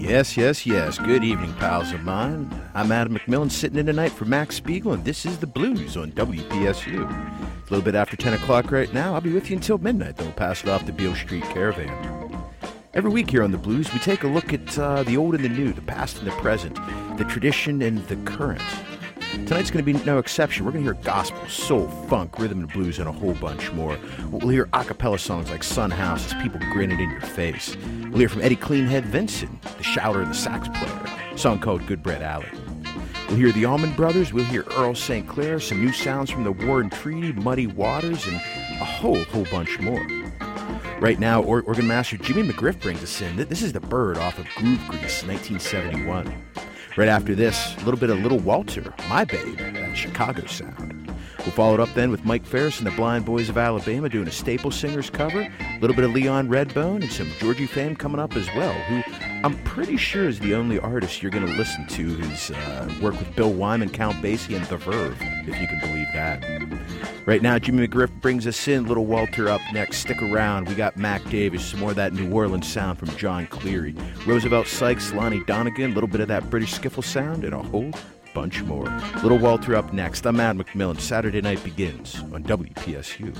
Yes, yes, yes. Good evening, pals of mine. I'm Adam McMillan, sitting in tonight for Max Spiegel, and this is The Blues on WPSU. It's a little bit after 10 o'clock right now. I'll be with you until midnight, though. Pass it off to Beale Street Caravan. Every week here on The Blues, we take a look at the old and the new, the past and the present, the tradition and the current. Tonight's going to be no exception. We're going to hear gospel, soul, funk, rhythm and blues, and a whole bunch more. We'll hear a cappella songs like Sun House as people grin it in your face. We'll hear from Eddie Cleanhead Vincent, the shouter and the sax player, a song called Good Bread Alley. We'll hear the Allman Brothers. We'll hear Earl St. Clair, some new sounds from the War and Treaty, Muddy Waters, and a whole bunch more. Right now, organ master Jimmy McGriff brings us in. This is The Bird off of Groove Grease, 1971. Right after this, a little bit of Little Walter, My Babe, that Chicago sound. We'll follow it up then with Mike Ferris and the Blind Boys of Alabama doing a Staple Singers cover, a little bit of Leon Redbone, and some Georgie fame coming up as well, who I'm pretty sure is the only artist you're going to listen to who's worked with Bill Wyman, Count Basie, and The Verve, if you can believe that. Right now, Jimmy McGriff brings us in. Little Walter up next. Stick around. We got Mac Davis, some more of that New Orleans sound from John Cleary, Roosevelt Sykes, Lonnie Donegan, a little bit of that British skiffle sound, and a whole bunch more. Little Walter up next. I'm Adam McMillan. Saturday night begins on WPSU.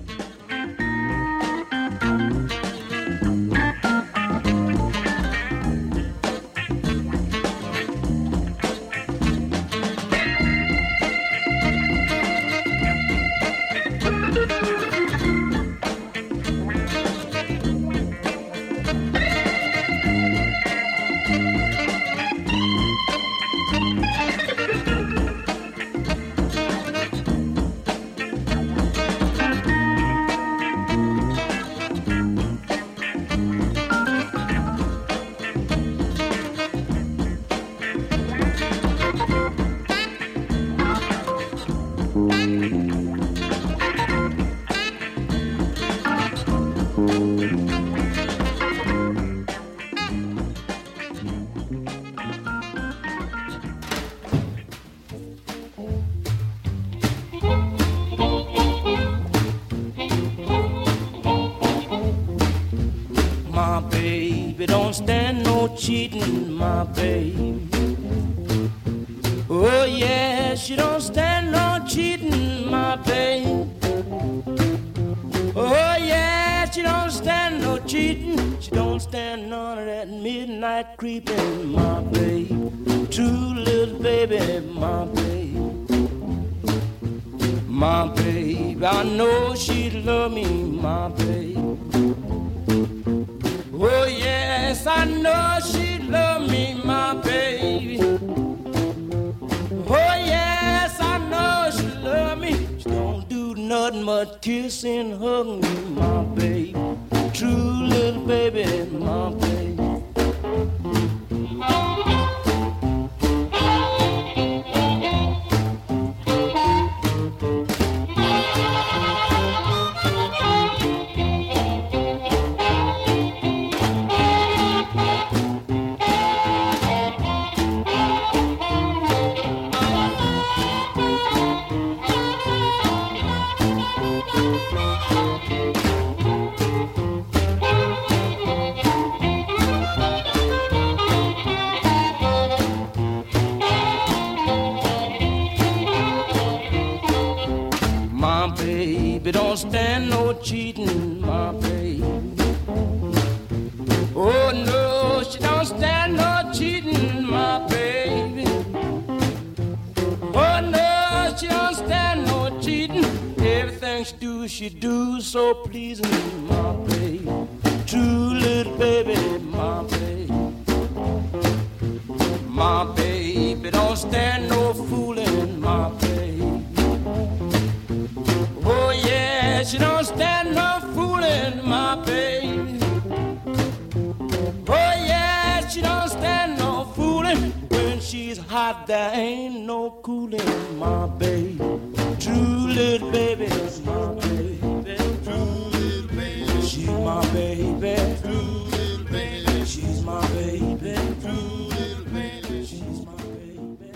Cheating, my babe. Oh yeah, she don't stand no cheating, my babe. Oh yeah, she don't stand no cheating. She don't stand none of that midnight creeping, my babe. True little baby, my babe. My babe, I know she'd love me, my babe. Oh yes, I know she love me, my baby. Oh yes, I know she love me. She don't do nothing but kiss and hug me, my baby. True little baby, my baby. Don't stand no cheating, my baby. Oh no, she don't stand no cheating, my baby. Oh no, she don't stand no cheating. Everything she do so pleasing, my baby. True little baby, my baby. My baby don't stand no fooling, my baby. Oh yeah, she don't stand no fooling, my baby. Oh yeah, she don't stand no fooling. When she's hot, there ain't no cooling, my baby. True little baby, my baby. True little baby, she's my baby. True little baby, she's my baby. True little baby, she's my baby.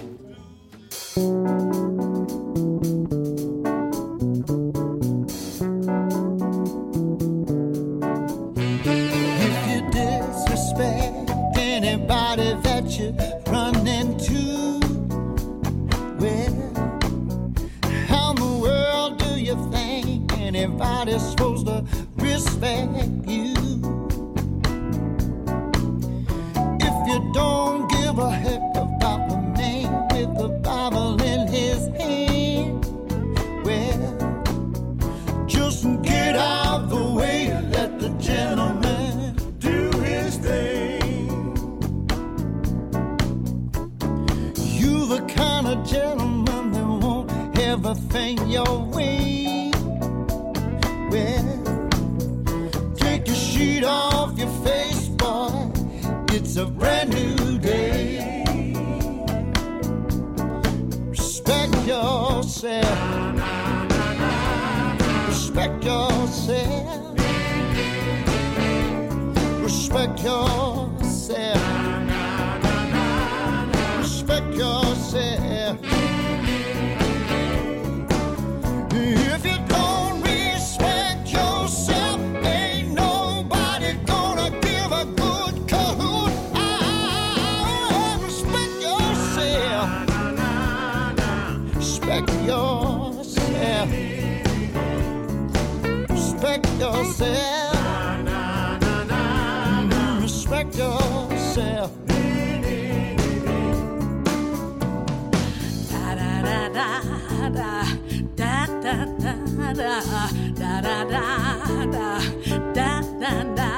If you disrespect anybody everything your way. Well, take the sheet off your face, boy. It's a brand new day. Respect yourself. Respect yourself. Respect yourself. Respect yourself. If you don't respect yourself, ain't nobody gonna give a good cahoot. Respect yourself. Respect yourself. Respect yourself. Respect yourself. Da da da da da da da da da da da da da da da.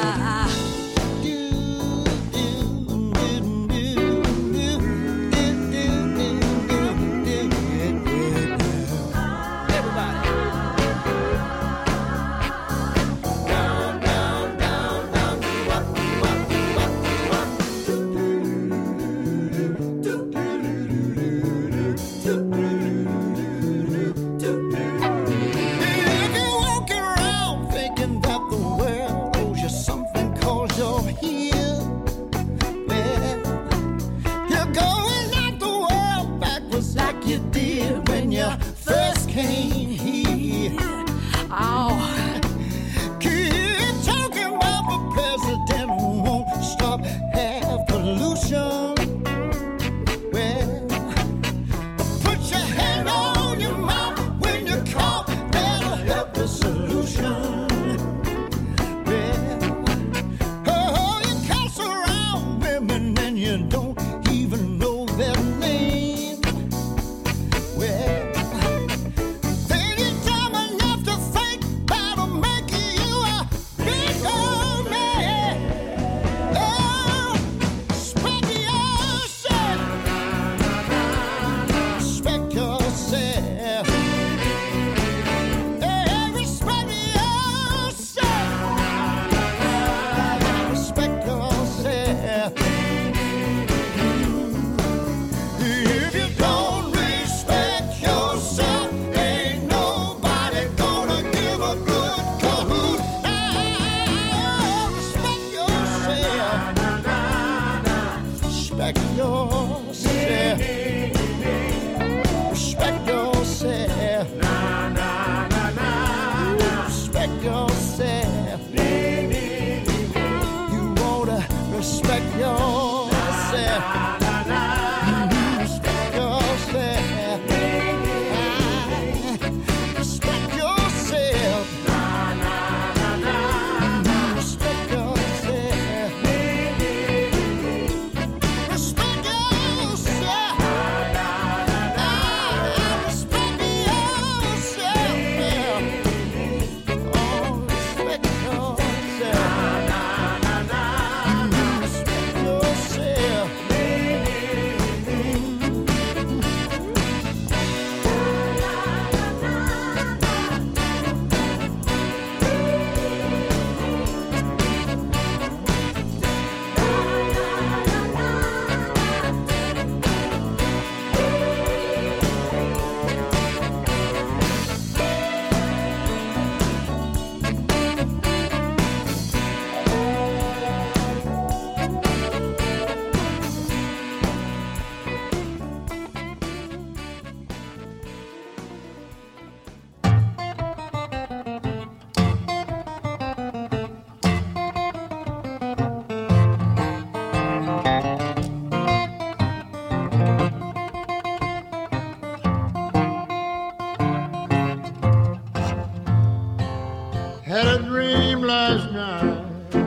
Had a dream last night.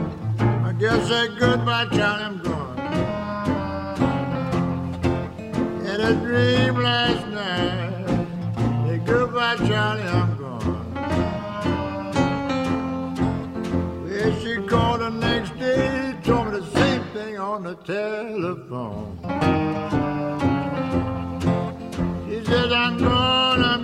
I guess that goodbye, Charlie, I'm gone. Had a dream last night. Say goodbye, Charlie, I'm gone. Well, she called the next day, told me the same thing on the telephone. She said, I'm gone,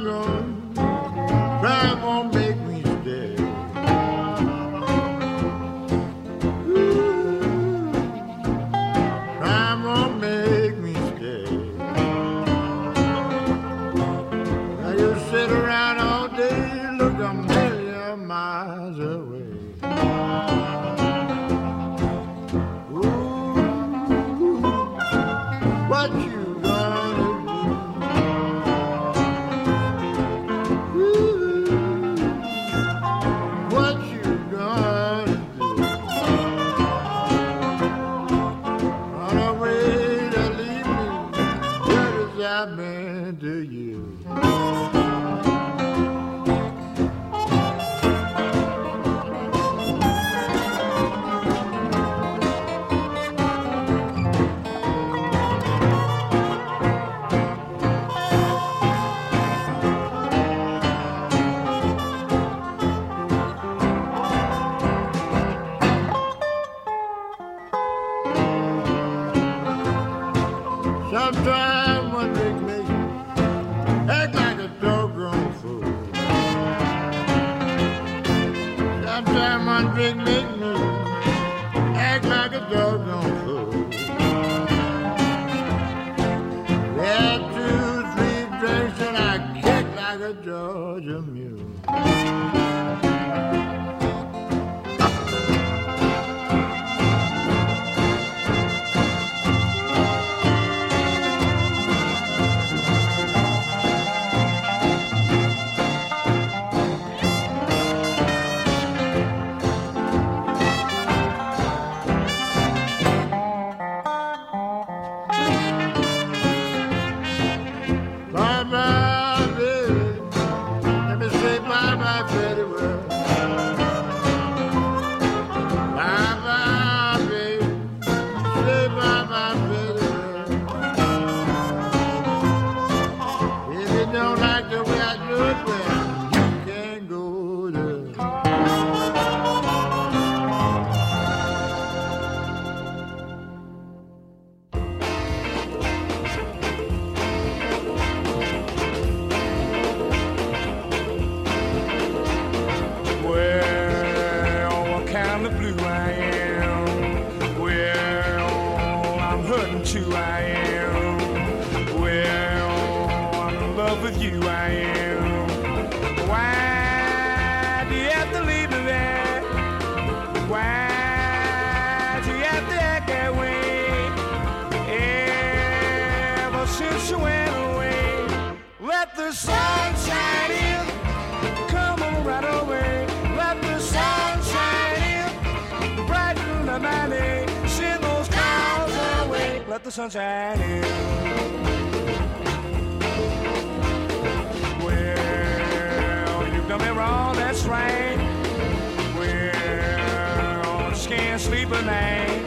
true I am. Well, I'm in love with you, I am. Why do you have to leave me there? Why do you have to act that way? Ever since you went away, let the sun shine in, come on right away. Let the sun shine in, brighten the my day, send those clouds away. Let the sun shine in. Well, you've done me wrong, that's right. Well, I just can't sleep at night.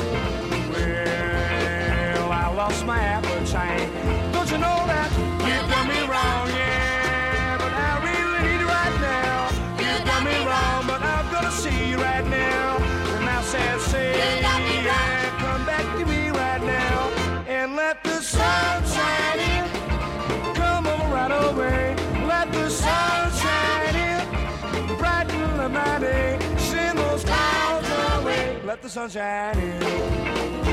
Well, I lost my appetite. Don't you know that you've done me wrong, yeah? But I really need you right now. You've done me wrong, but I'm gonna see you right now. And I said, say, yeah, come back to me right now. And let the sun shine in, come on right away. Let the sun shine in, brighten the my day, send those clouds away. Let the sun shine in.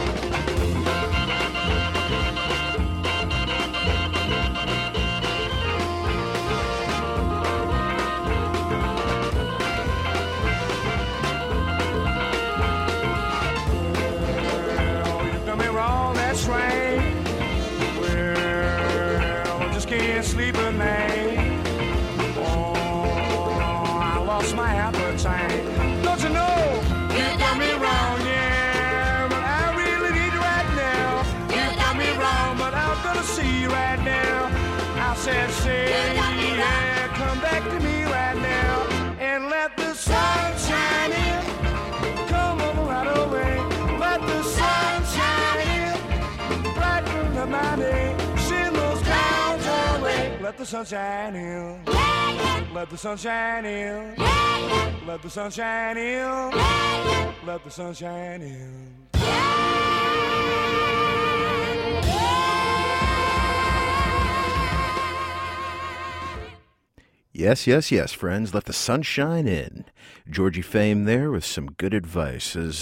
Right. Well, I just can't sleep at night. Oh, I lost my appetite. Don't you know you done me wrong, yeah? But I really need you right now. You done me wrong, but I'm gonna see you right now. I said, say, yeah, come back to me right now. And let the sun shine in, come over right away. Let the sun shine in, brighten the my day, send those clouds away. Let the sun shine in. Let the sun shine in. Let the sun shine in. Let the sun shine in. Yes, yes, yes, friends. Let the sun shine in. Georgie Fame there with some good advice. As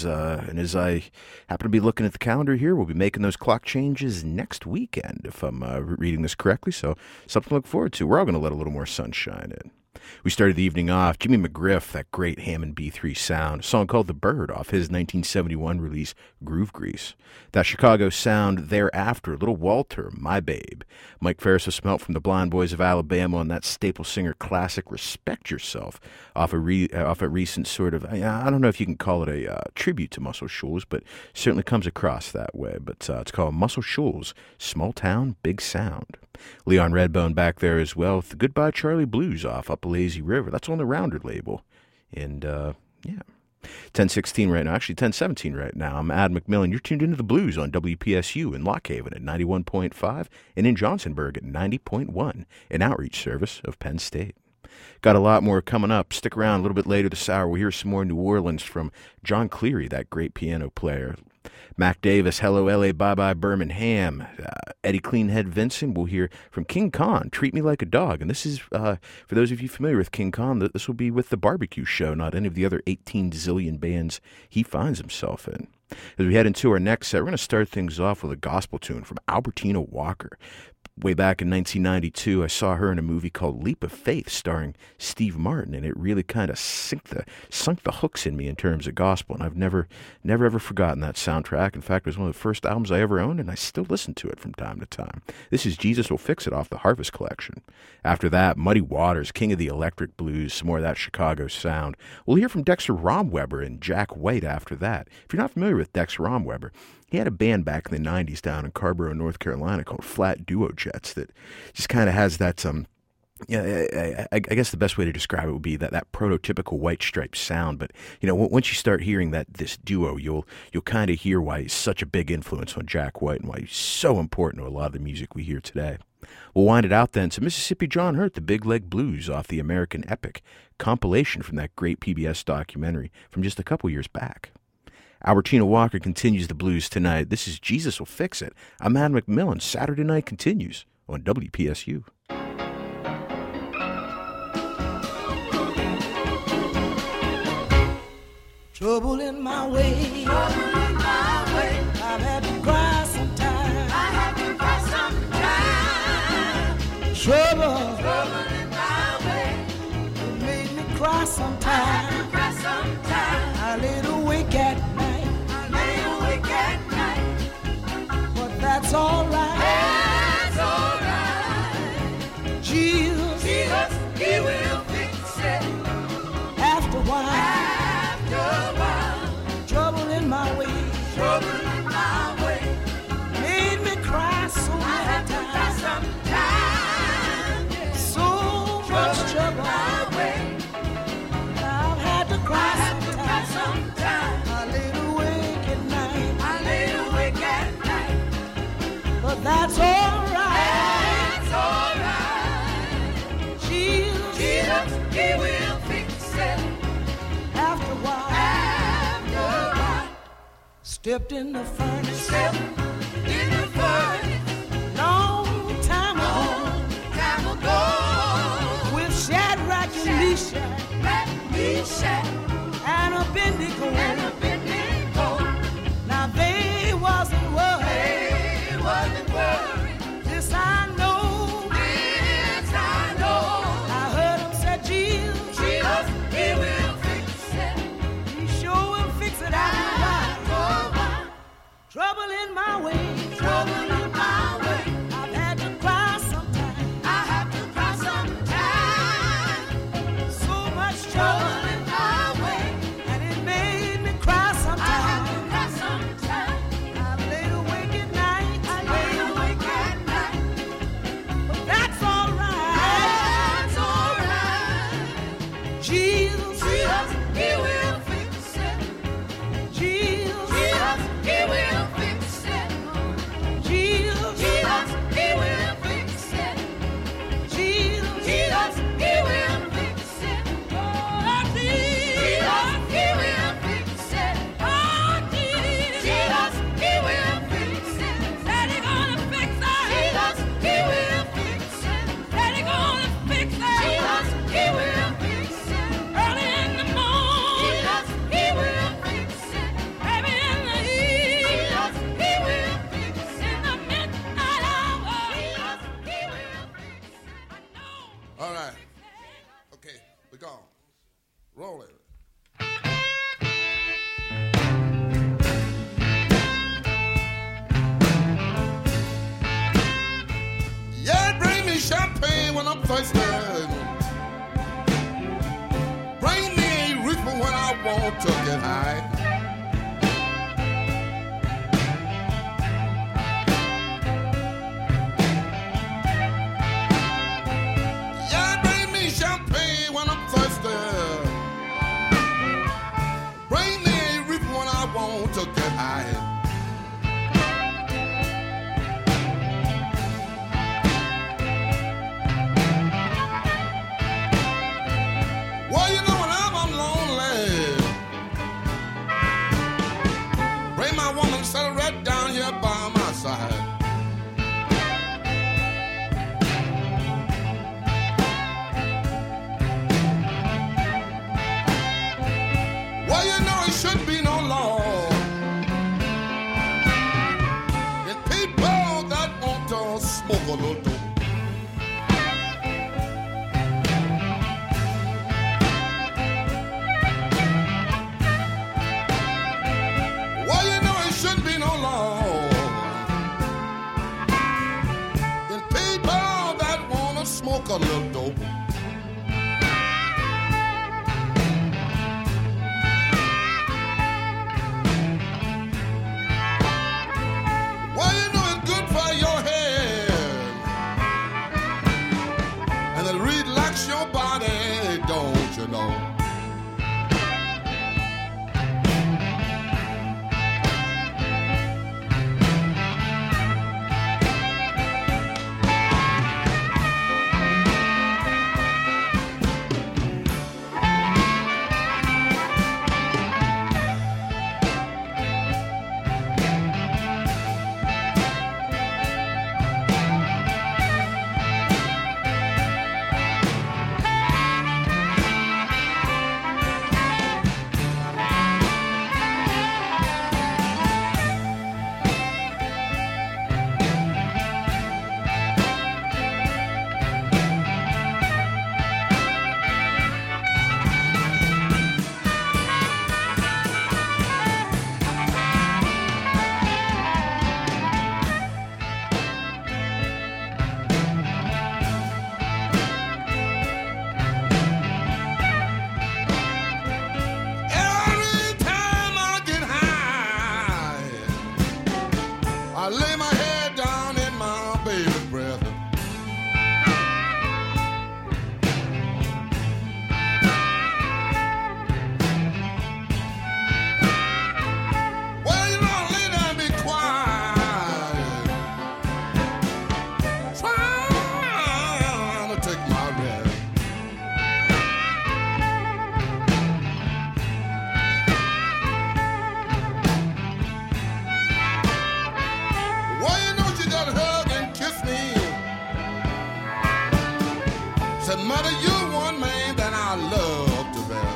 I happen to be looking at the calendar here, we'll be making those clock changes next weekend, if I'm reading this correctly. So something to look forward to. We're all going to let a little more sunshine in. We started the evening off, Jimmy McGriff, that great Hammond B3 sound, a song called The Bird off his 1971 release, Groove Grease. That Chicago sound thereafter, Little Walter, My Babe. Mike Ferris was smelt from the Blind Boys of Alabama on that staple singer classic, Respect Yourself, off a recent sort of, I don't know if you can call it a tribute to Muscle Shoals, but certainly comes across that way. But it's called Muscle Shoals, Small Town, Big Sound. Leon Redbone back there as well with the Goodbye Charlie Blues off Up a Lazy River. That's on the Rounder label. And, yeah. 10:16 right now. Actually, 10:17 right now. I'm Ad McMillan. You're tuned into the Blues on WPSU in Lock Haven at 91.5 and in Johnsonburg at 90.1, an outreach service of Penn State. Got a lot more coming up. Stick around a little bit later this hour. We'll hear some more New Orleans from John Cleary, that great piano player. Mac Davis, Hello L.A., Bye-Bye Birmingham. Eddie Cleanhead Vincent, we'll hear from King Khan, Treat Me Like a Dog. And this is, for those of you familiar with King Khan, this will be with the Barbecue Show, not any of the other 18 zillion bands he finds himself in. As we head into our next set, we're going to start things off with a gospel tune from Albertina Walker. Way back in 1992, I saw her in a movie called Leap of Faith starring Steve Martin, and it really kind of sunk the hooks in me in terms of gospel, and I've never ever forgotten that soundtrack. In fact, it was one of the first albums I ever owned, and I still listen to it from time to time. This is Jesus Will Fix It off the Harvest Collection. After that, Muddy Waters, King of the Electric Blues, some more of that Chicago sound. We'll hear from Dexter Romweber and Jack White after that. If you're not familiar with Dexter Romweber, he had a band back in the 90s down in Carrboro, North Carolina called Flat Duo Jets that just kind of has that, I guess the best way to describe it would be that prototypical White Stripes sound. But, once you start hearing this duo, you'll kind of hear why he's such a big influence on Jack White and why he's so important to a lot of the music we hear today. We'll wind it out then to Mississippi John Hurt, the Big Leg Blues off the American Epic, compilation from that great PBS documentary from just a couple years back. Albertina Walker continues the blues tonight. This is Jesus Will Fix It. I'm Ad McMillan. Saturday Night continues on WPSU. Trouble in my way. I've had to cry trouble in my way. It made me cry sometimes. I laid awake at night. But that's all right. Jesus, He will fix it. After a while, trouble in my way. Made me cry so many times. So much trouble. I've had to cry sometimes. I laid awake at night. But that's all right. Jesus, He will fix it. After a while, stepped in the furnace. Long time ago. With Shadrach and Meshach and Abednego. Now they wasn't worried. This I know. I heard him say, Jesus, He will fix it. He sure will fix it after a while. Trouble in my way. I've had to cry sometimes. So much trouble in my way. And it made me cry sometimes. I've laid awake at night. But that's all right. Jesus, He will fix it. Jesus, He will fix it. Jesus, He will fix it. Jesus, He will fix it. Oh, Jesus, He will fix it. Oh, Jesus, He will fix it. Said He gonna fix it. Jesus, He will fix it. Said He gonna fix it. Jesus, He will fix it. Early in the morning. Jesus, He will fix it. Maybe in the evening. He will fix it. In the midnight hour. Jesus, He will fix it. I know. All right. Okay, we're gone. Roll it. Yeah, bring me champagne when I'm thirsty. Bring me a reefer when I want to get high. Yeah, bring me champagne when I'm thirsty. Bring me a reefer when I want to get high. Well, you know when I'm lonely, bring my woman, set her right down here by my side. Well, you know it should be no law in people that want to smoke a little dope. Well, you know it shouldn't be no law in people that want to smoke a little dope. Well, you know it's good for your head and it'll relax your body, don't you know? I lay my head down in my baby's breast. Well, you know, I lay down and be quiet, trying to take my rest. Well, you know, she just hugged and kissed me. Said, Mother, you're one man that I love to bear.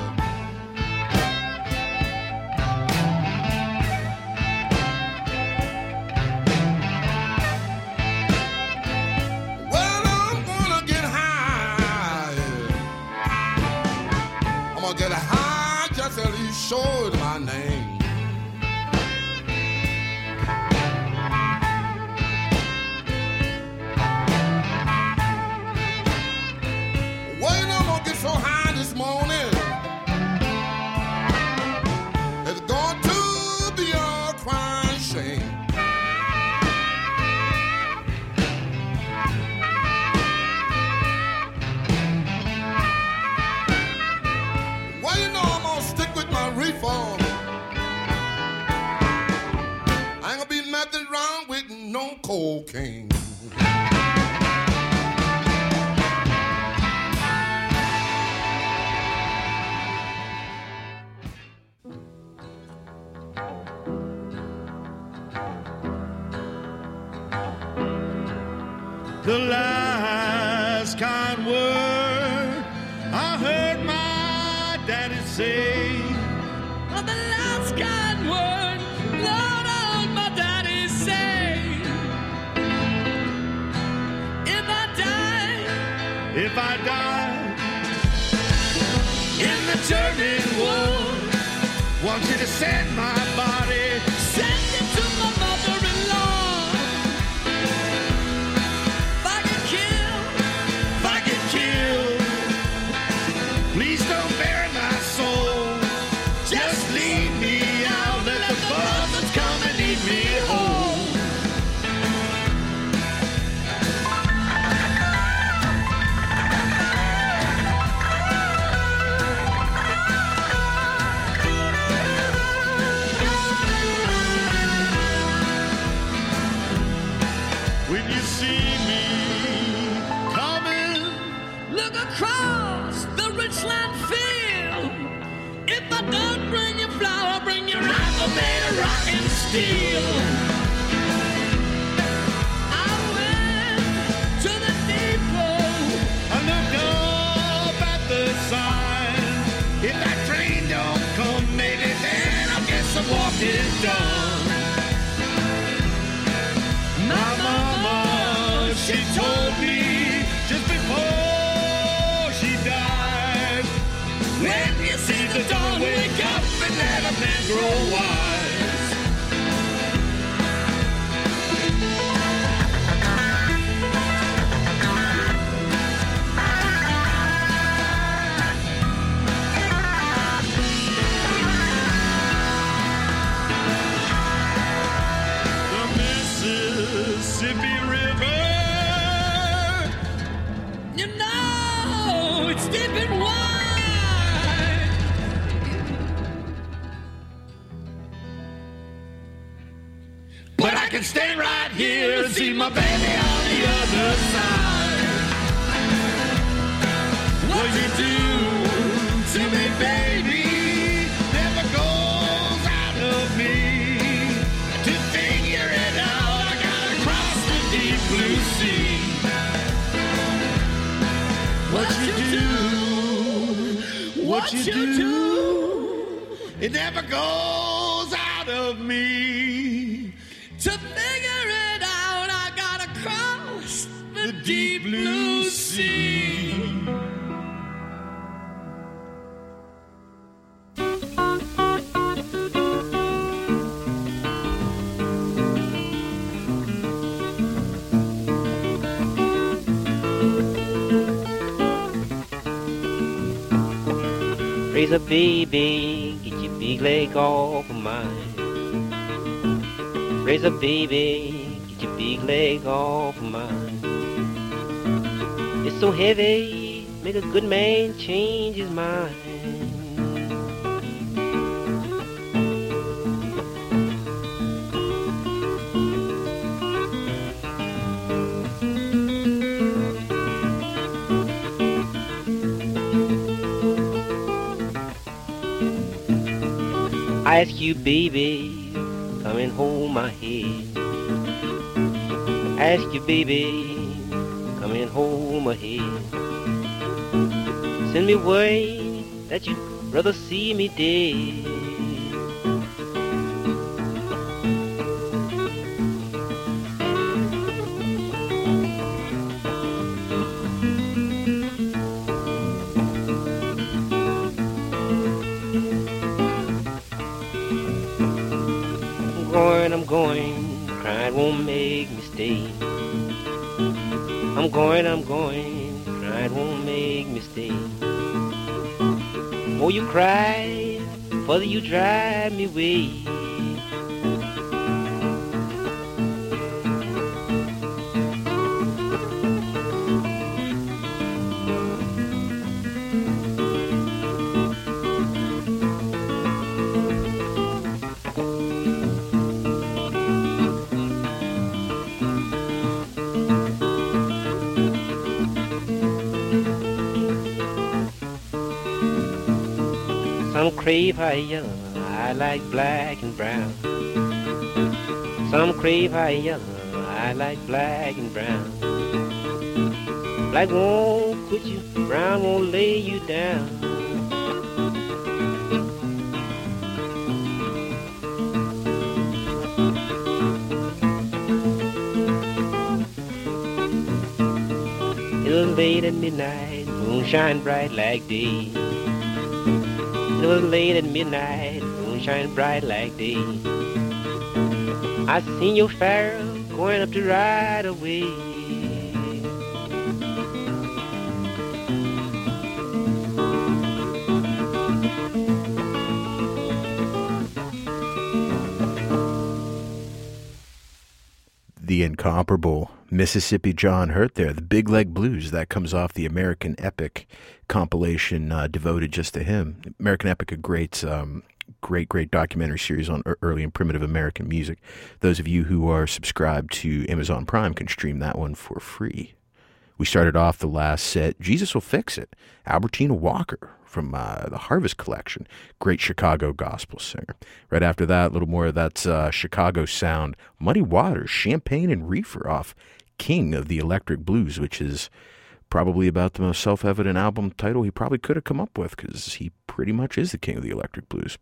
Well, I'm gonna get high. I'm gonna get high just as you showed my name. Well, you know, I'm gonna get so high this morning. It's going to be a crying shame. Well, you know, I'm gonna stick with my reform. I ain't gonna be nothing wrong with no cocaine. The last kind word I heard my daddy say. Well, the last kind word, Lord, I heard my daddy say. If I die In the turning ward, want you to send my body. send it to my mother-in-law. If I get killed, Please don't bury my soul. Just leave me out. Let the buzzards come and eat me whole. When you see me coming, look across the richland field. If I don't bring you flour, bring you rifle made of rock and steel. I went to the depot. I looked up at the sign. If that train don't come, maybe then I guess the walk is done. My mama, she told me just before she died, when you see the dawn, wake up and let a man grow wise. The Mississippi River, You know it's deep and wide. but I can stand right here and see my baby on the other side. What you do to me, baby, never goes out of me. To figure it out, I gotta cross the deep blue sea. What you do, what you do, it never goes out of me. To figure it out, I gotta cross the deep blue sea. Raise up, baby, get your big leg off of mine. Raise up, baby, get your big leg off of mine. It's so heavy, make a good man change his mind. I ask you, baby, come and hold my head. I ask you, baby, come and hold my head. Send me word that you'd rather see me dead. I'm going, crying won't make me stay. I'm going, crying won't make me stay. More you cry, further you drive me away. Some crave high yellow, I like black and brown. Some crave high yellow, I like black and brown. Black won't quit you, brown won't lay you down. It was late at midnight, moonshine bright like day. It was late at midnight, moonshine bright like day. I seen your Pharaoh going up to ride away. The incomparable Mississippi John Hurt there, the Big Leg Blues. That comes off the American Epic compilation devoted just to him. American Epic, a great documentary series on early and primitive American music. Those of you who are subscribed to Amazon Prime can stream that one for free. We started off the last set, Jesus Will Fix It, Albertina Walker from the Harvest Collection, great Chicago gospel singer. Right after that, a little more of that Chicago sound, Muddy Waters, Champagne and Reefer off King of the Electric Blues, which is probably about the most self-evident album title he probably could have come up with, because he pretty much is the king of the Electric Blues.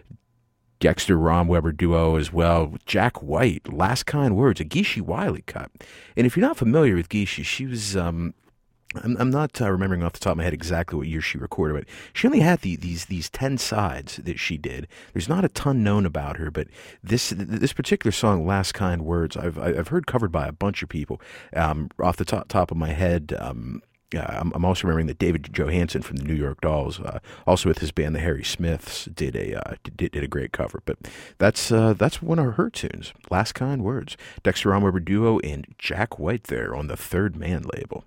Dexter Romweber duo as well with Jack White, Last Kind Words, a Geeshie Wiley cut. And if you're not familiar with Geeshie, she was, I'm not remembering off the top of my head exactly what year she recorded, but she only had these 10 sides that she did. There's not a ton known about her, but this particular song, Last Kind Words, I've heard covered by a bunch of people. Off the top of my head, I'm also remembering that David Johansen from the New York Dolls, also with his band the Harry Smiths, did a great cover. But that's one of her tunes, Last Kind Words. Dexter Romweber duo and Jack White there on the Third Man label.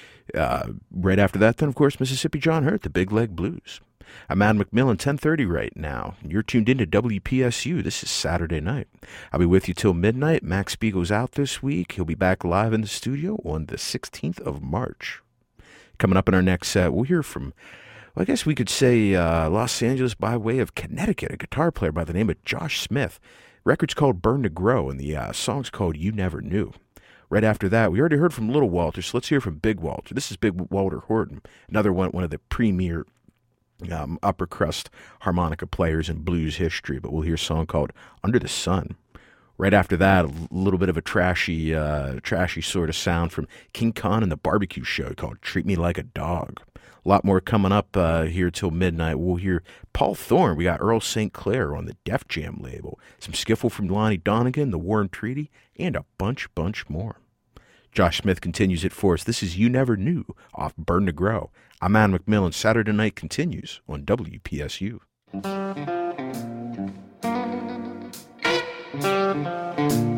Right after that, then, of course, Mississippi John Hurt, the Big Leg Blues. I'm Adam McMillan, 10:30 right now. You're tuned into WPSU. This is Saturday night. I'll be with you till midnight. Max Spiegel's out this week. He'll be back live in the studio on the 16th of March. Coming up in our next set, we'll hear from, well, I guess we could say Los Angeles by way of Connecticut, a guitar player by the name of Josh Smith. Record's called Burn to Grow, and the song's called You Never Knew. Right after that, we already heard from Little Walter, so let's hear from Big Walter. This is Big Walter Horton, another one of the premier upper crust harmonica players in blues history, but we'll hear a song called Under the Sun. Right after that, a little bit of a trashy sort of sound from King Khan and the Barbecue Show called Treat Me Like a Dog. A lot more coming up here till midnight. We'll hear Paul Thorne. We got Earl St. Clair on the Def Jam label. Some skiffle from Lonnie Donegan, the Warren Treaty, and a bunch more. Josh Smith continues it for us. This is You Never Knew off Burn to Grow. I'm Adam McMillan. Saturday Night continues on WPSU.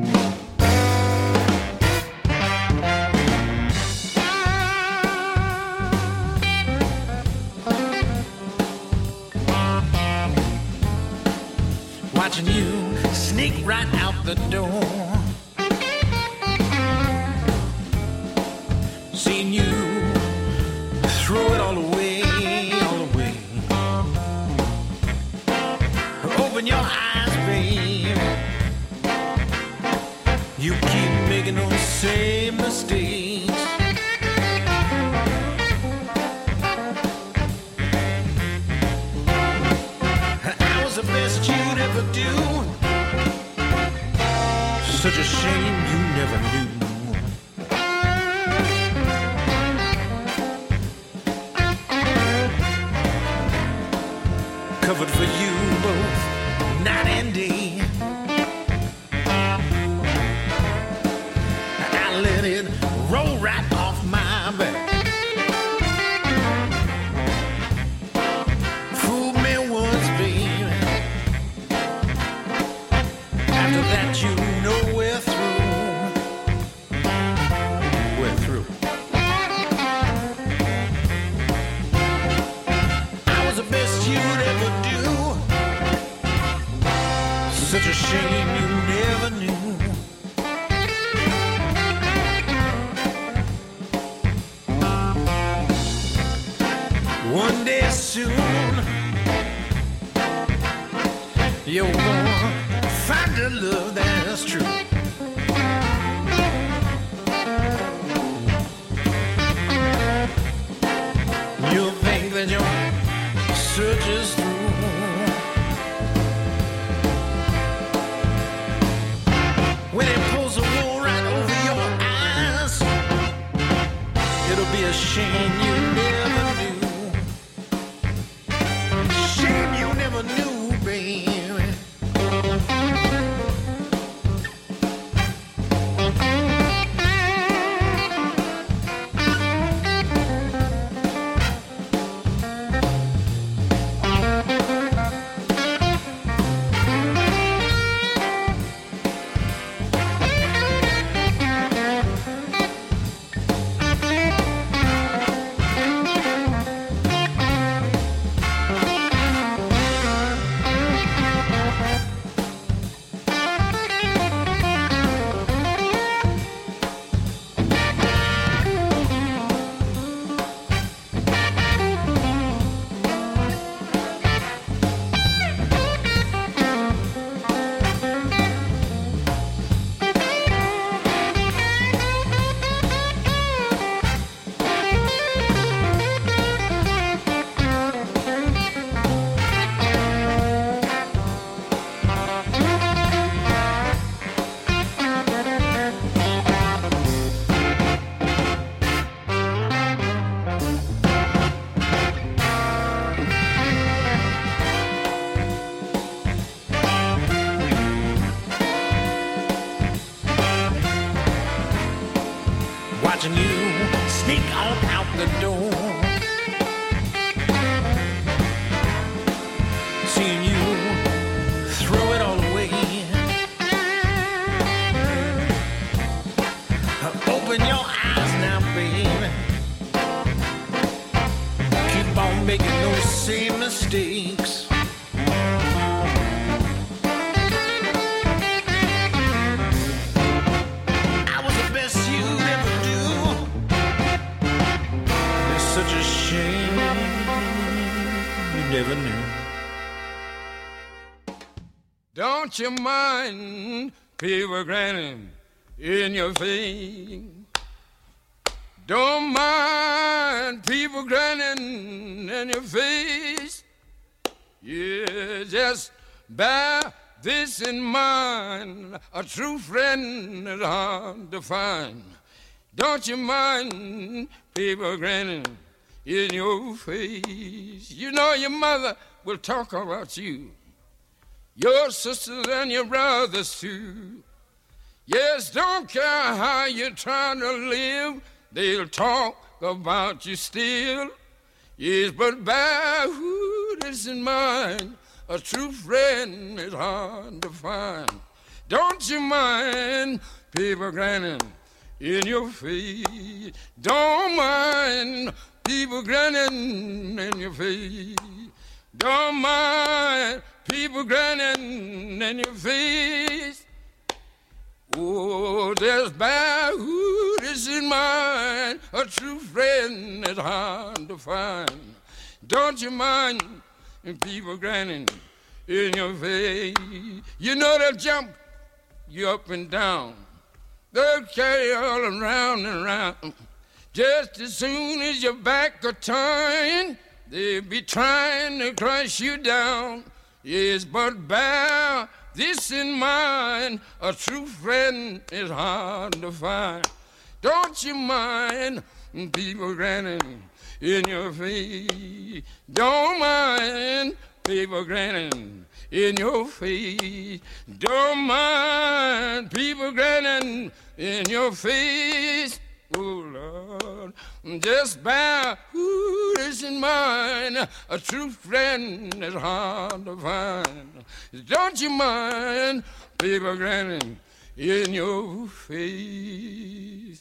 sneak right out the door. Seen you throw it all away, all away. Open your eyes, babe. You keep making those same mistakes. I was the best you'd ever do. Such a shame you never knew. Covered for you both, night and day. I let it roll right off my back. Fooled me once, baby. After that, you know we're through. We're through. I was the best you'd ever do. Such a shame you never knew. One day soon, you're gonna find a love that's true. You'll think that your search is through. When it pulls the wool right over your eyes, it'll be a shame you never knew. Shame you never knew, baby. Watching you sneak on out the door. Seeing you throw it all away. Open your eyes now, baby. Keep on making those same mistakes. I was the best you'd ever do. It's such a shame you never knew. Don't you mind people grinning in your face? Don't mind people grinning in your face. Yeah, just bear this in mind. A true friend is hard to find. Don't you mind people grinning in your face? You know your mother will talk about you, your sisters and your brothers too. Yes, don't care how you're trying to live, they'll talk about you still. Yes, but bear this in mind, a true friend is hard to find. Don't you mind people grinning in your face? Don't mind people grinning in your face. Don't mind people grinning in your face. Oh, there's bad who is in mine. A true friend is hard to find. Don't you mind people grinning in your face? You know they'll jump you up and down. They'll carry you all around and around. Just as soon as your back are turned, they'll be trying to crush you down. Yes, but bear this in mind, a true friend is hard to find. Don't you mind people grinning in your face? Don't mind people grinning in your face. Don't mind people grinning in your face. Oh, Lord, just bear who is in mind. A true friend is hard to find. Don't you mind people grinning in your face?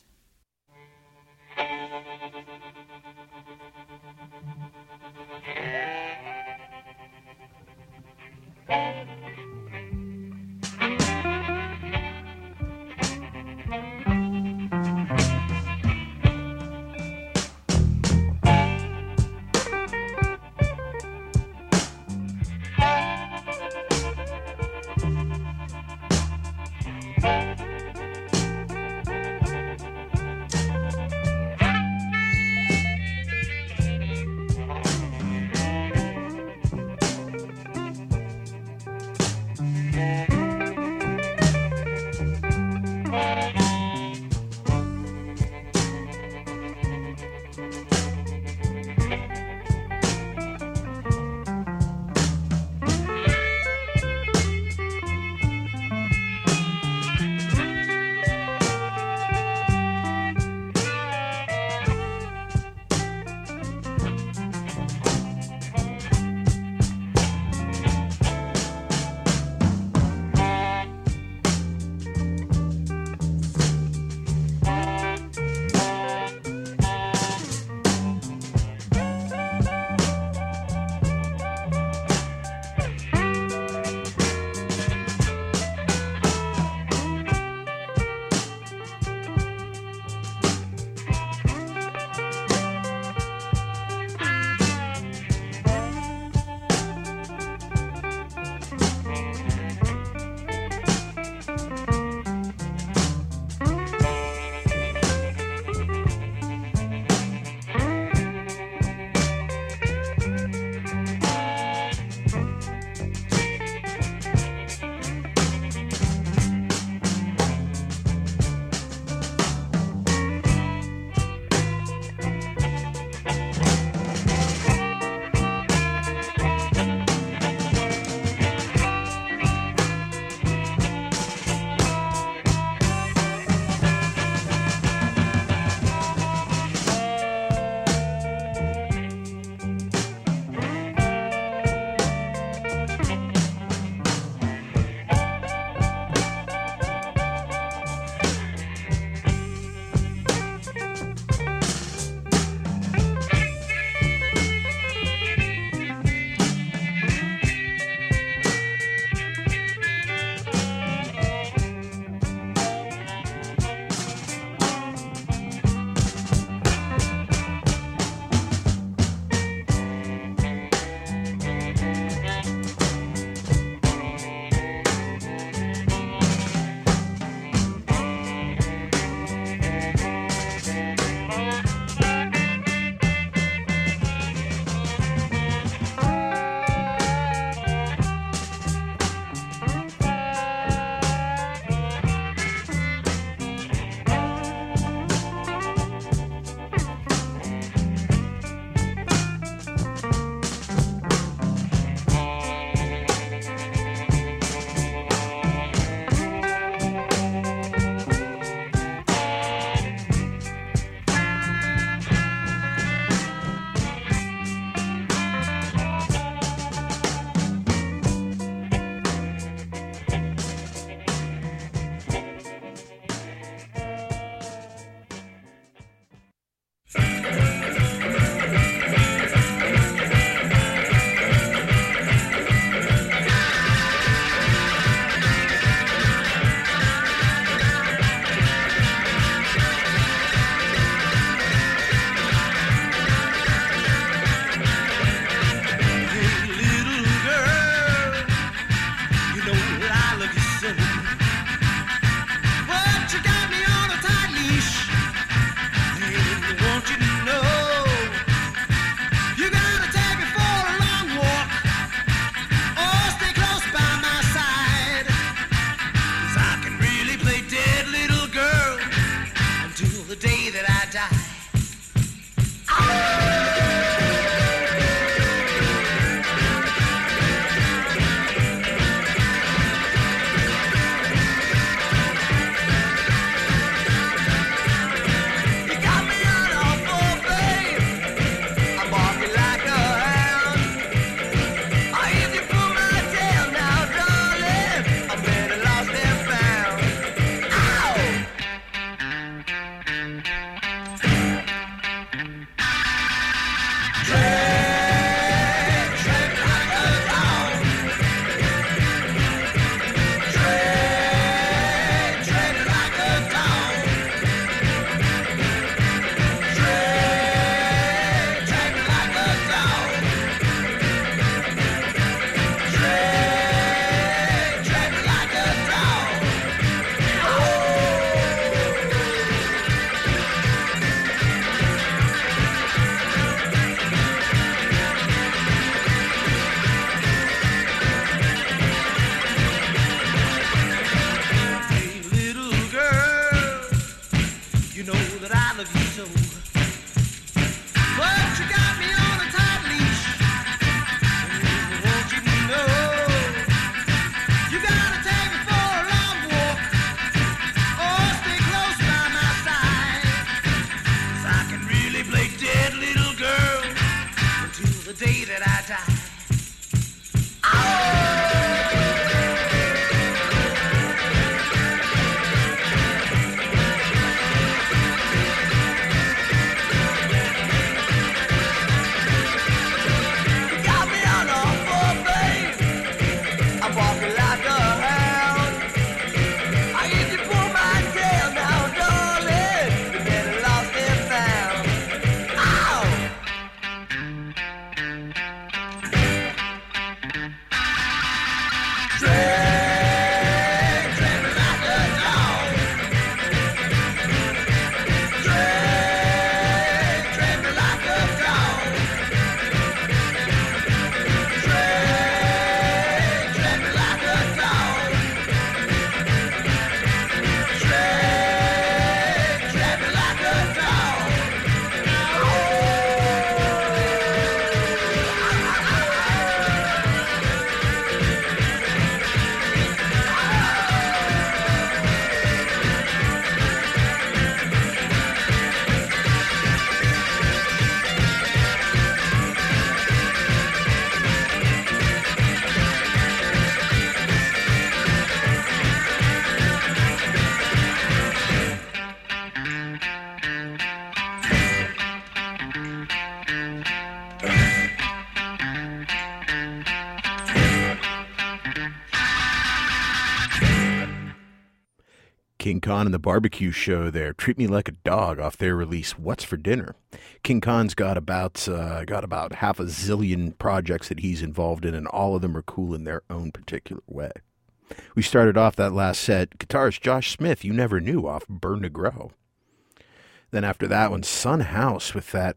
King Khan and the Barbecue Show there. Treat Me Like a Dog off their release, What's for Dinner? King Khan's got about half a zillion projects that he's involved in, and all of them are cool in their own particular way. We started off that last set, guitarist Josh Smith, You Never Knew, off Burn to Grow. Then after that one, Son House with that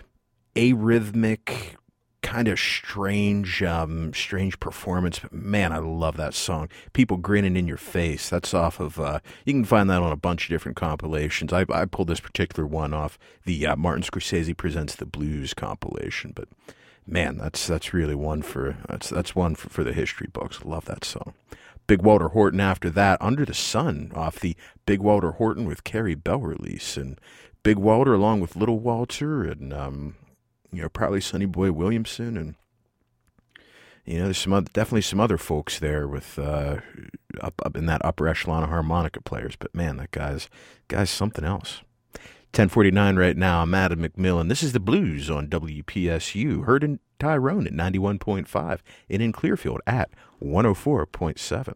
arrhythmic, kind of strange performance. But man, I love that song. People Grinning in Your Face. That's off of, you can find that on a bunch of different compilations. I pulled this particular one off the Martin Scorsese Presents the Blues compilation. But man, that's really one for the history books. Love that song. Big Walter Horton after that, Under the Sun, off the Big Walter Horton with Carrie Bell release. And Big Walter along with Little Walter and, probably Sonny Boy Williamson. And, there's definitely some other folks there with up in that upper echelon of harmonica players. But man, that guy's something else. 10:49 right now. I'm Adam McMillan. This is the Blues on WPSU. Heard in Tyrone at 91.5 and in Clearfield at 104.7.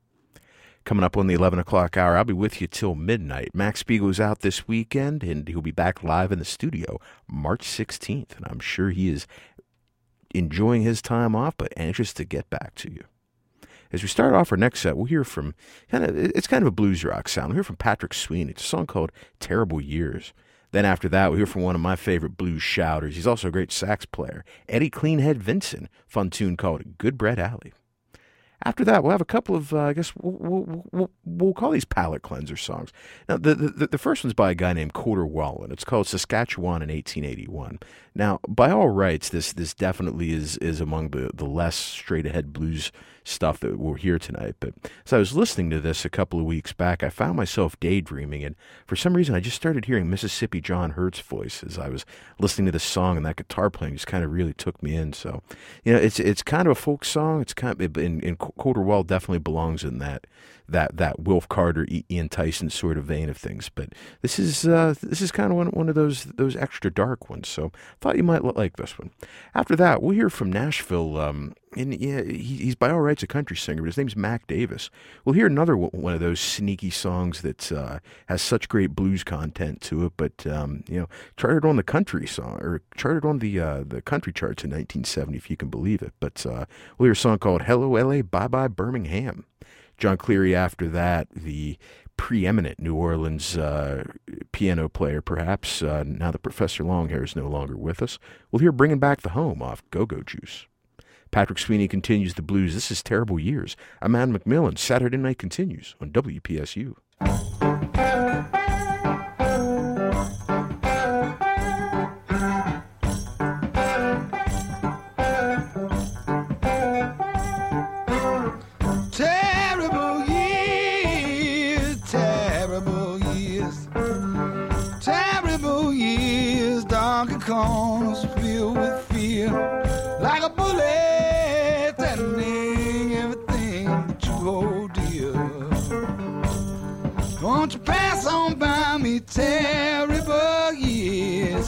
Coming up on the 11 o'clock hour, I'll be with you till midnight. Max Spiegel's out this weekend, and he'll be back live in the studio March 16th. And I'm sure he is enjoying his time off, but anxious to get back to you. As we start off our next set, we'll hear from it's kind of a blues rock sound. We'll hear from Patrick Sweeney. It's a song called Terrible Years. Then after that, we'll hear from one of my favorite blues shouters. He's also a great sax player, Eddie Cleanhead Vinson. Fun tune called Good Bread Alley. After that, we'll have a couple of, I guess we'll call these palate cleanser songs. Now, the first one's by a guy named Coulter Wallin. It's called Saskatchewan in 1881. Now, by all rights, this definitely is among the less straight-ahead blues stuff that we'll hear tonight. But as I was listening to this a couple of weeks back, I found myself daydreaming, and for some reason, I just started hearing Mississippi John Hurt's voice as I was listening to this song, and that guitar playing just kind of really took me in. So, it's kind of a folk song. It's kind of in Coulter Wall definitely belongs in that Wilf Carter, Ian Tyson sort of vein of things. But this is kind of one of those extra dark ones. So thought you might like this one. After that, we'll hear from Nashville. He's by all rights a country singer, but his name's Mac Davis. We'll hear another one of those sneaky songs that has such great blues content to it, but charted on the country song or charted on the country charts in 1970, if you can believe it. But we'll hear a song called "Hello LA, Bye Bye Birmingham." John Cleary after that, the preeminent New Orleans piano player, perhaps, now that Professor Longhair is no longer with us. We'll hear Bringing Back the Home off Go-Go Juice. Patrick Sweeney continues the blues. This is Terrible Years. I'm Adam McMillan. Saturday Night continues on WPSU. Corners filled with fear, like a bullet threatening everything that you hold dear. Won't you pass on by me, terrible years?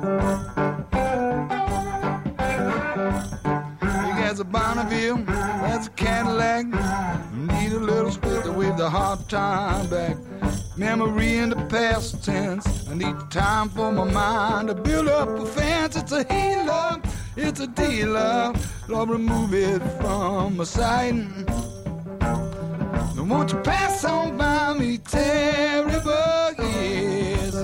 Big as a Bonneville, that's a Cadillac. Need a little split to wave the hard time back. Memory in the past tense. I need time for my mind to build up a fence. It's a healer, it's a dealer. Lord, remove it from my sight. And won't you pass on by me, terrible years?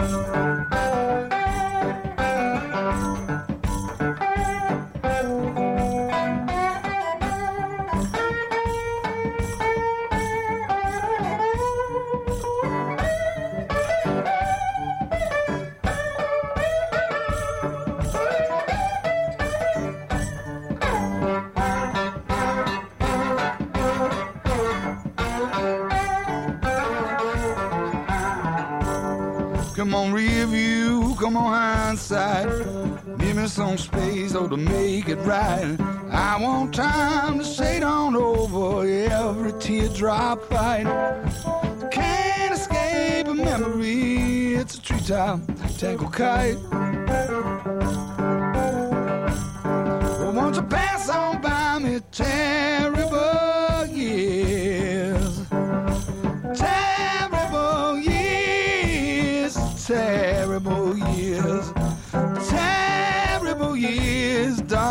Come on, review, come on, hindsight. Give me some space, to make it right. I want time to shade on over every teardrop fight. Can't escape a memory, it's a treetop, tangle kite. Well, won't you pass on by me, terrible years? Terrible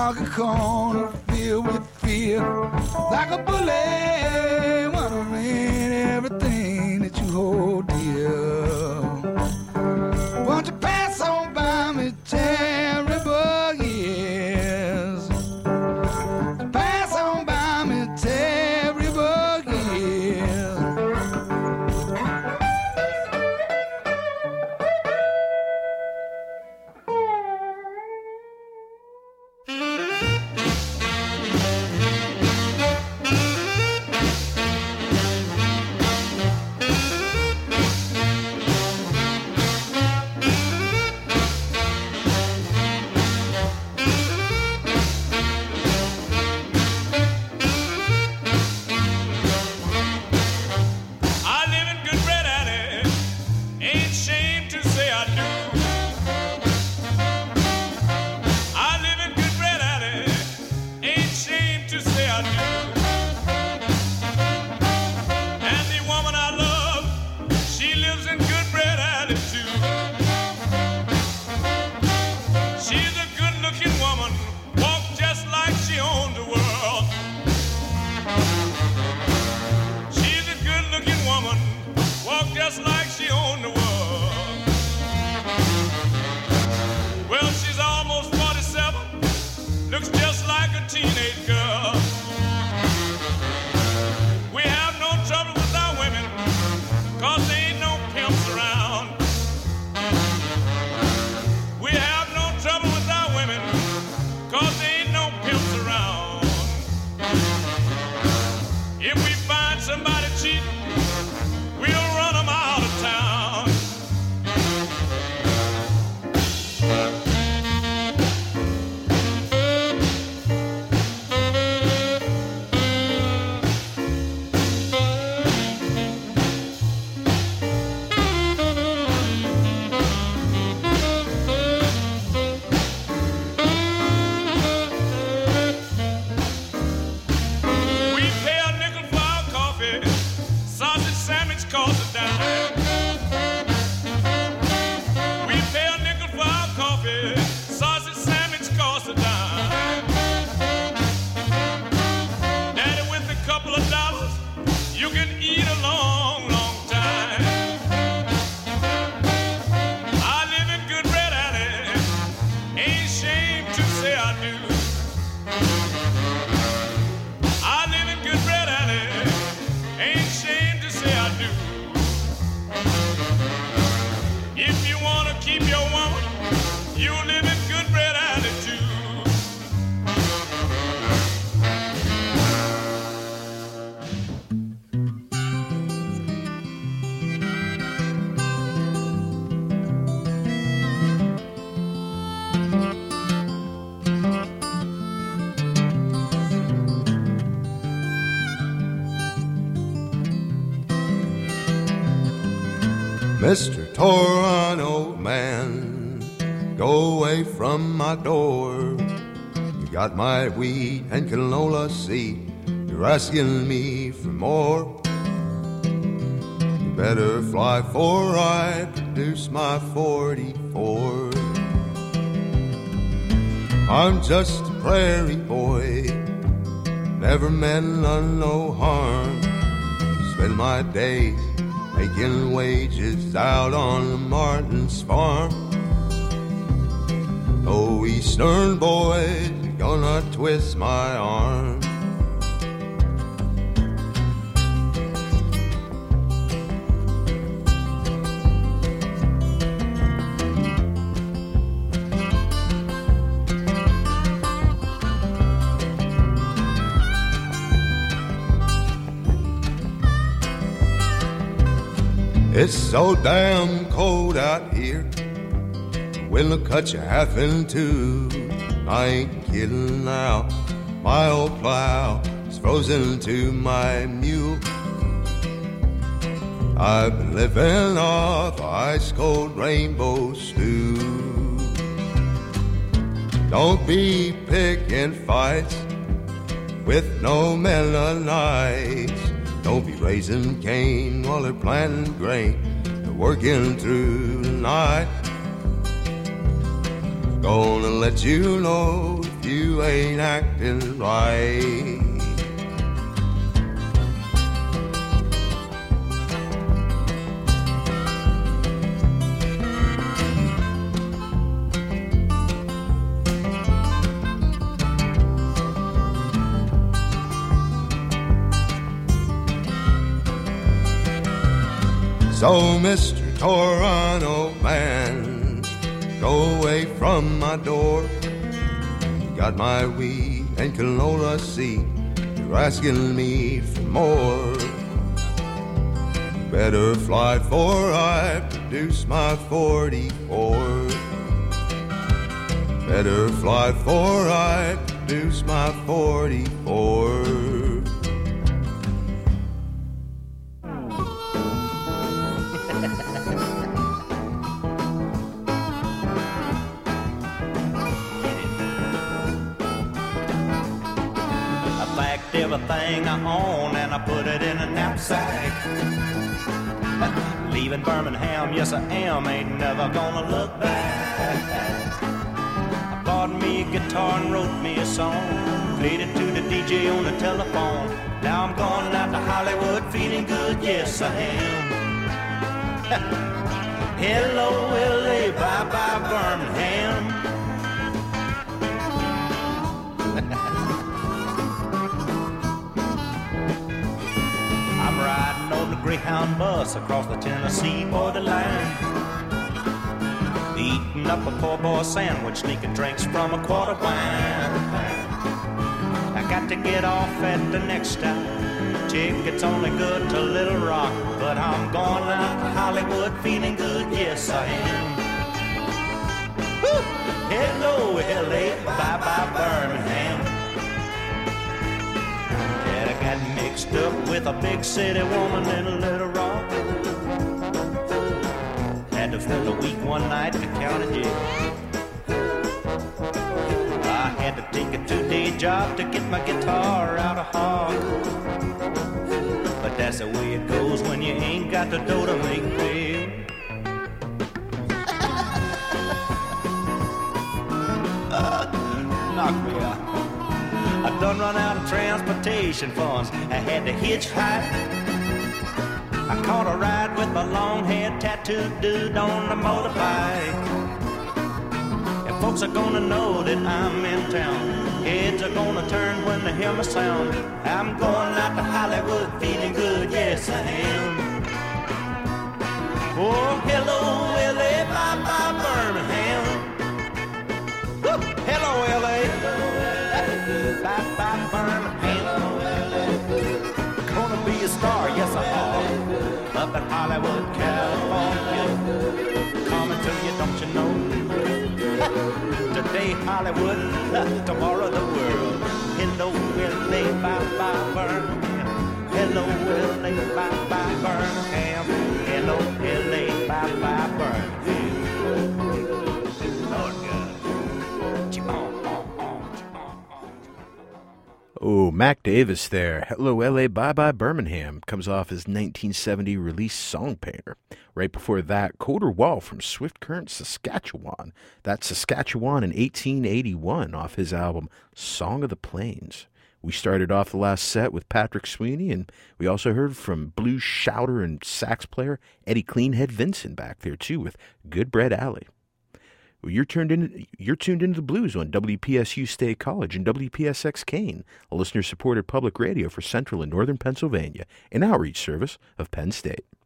dark corner filled with fear, like a bullet wondering everything that you hold dear. Won't you pass on by me, terrible years? Pass on by me, terrible years. Mr. Torn old man, go away from my door. You got my wheat and canola seed, you're asking me for more. You better fly for I produce my 44. I'm just a prairie boy, never meant none no harm. Spend my days making wages out on the Martin's farm. Oh, Eastern boys, you're gonna twist my arm. It's so damn cold out here, the wind will cut you half in two. I ain't kidding now, my old plow is frozen to my mule. I've been living off ice cold rainbow stew. Don't be picking fights with no Mennonites. Don't be raising cane while they're planting grain. They're working through the night. Gonna let you know if you ain't acting right. So, Mr. Toronto man, go away from my door. You got my weed and canola seed. You're asking me for more. Better fly, for I produce my 44. Better fly, for I produce my 44. Everything I own and I put it in a knapsack. Leaving Birmingham, yes I am, ain't never gonna look back. I bought me a guitar and wrote me a song, played it to the DJ on the telephone. Now I'm going out to Hollywood feeling good, yes I am. Hello LA, bye-bye Birmingham. Riding on the Greyhound bus across the Tennessee borderline, eating up a poor boy sandwich, sneaking drinks from a quart of wine. I got to get off at the next stop. Ticket's only good to Little Rock, but I'm going out to Hollywood feeling good, yes I am. Woo! Hello LA, bye-bye Birmingham. Got mixed up with a big city woman in Little Rock. Had to spend a week one night in the county jail. I had to take a 2-day job to get my guitar out of Hog. But that's the way it goes when you ain't got the dough to make bail. Knock me out. I done run out of transportation funds. I had to hitchhike. I caught a ride with a long-haired tattooed dude on a motorbike. And folks are gonna know that I'm in town. Heads are gonna turn when they hear my sound. I'm going out to Hollywood feeling good, yes I am. Oh, hello LA, bye-bye Birmingham. Woo! Hello LA. Bye-bye Birmingham. Gonna be a star, yes I am. Up in Hollywood, California. Coming to you, don't you know? Today Hollywood, tomorrow the world. Hello LA, bye-bye Birmingham. Hello LA, bye-bye Birmingham. Hello LA, bye-bye Birmingham. Lord God. Oh, Mac Davis there. Hello, LA, bye-bye, Birmingham. Comes off his 1970 release Song Painter. Right before that, Coder Wall from Swift Current, Saskatchewan. That's Saskatchewan in 1881 off his album Song of the Plains. We started off the last set with Patrick Sweeney, and we also heard from blues shouter and sax player Eddie Cleanhead Vinson back there, too, with Good Bread Alley. Well, you're tuned into the blues on WPSU State College and WPSX Kane, a listener-supported public radio for Central and Northern Pennsylvania, an outreach service of Penn State.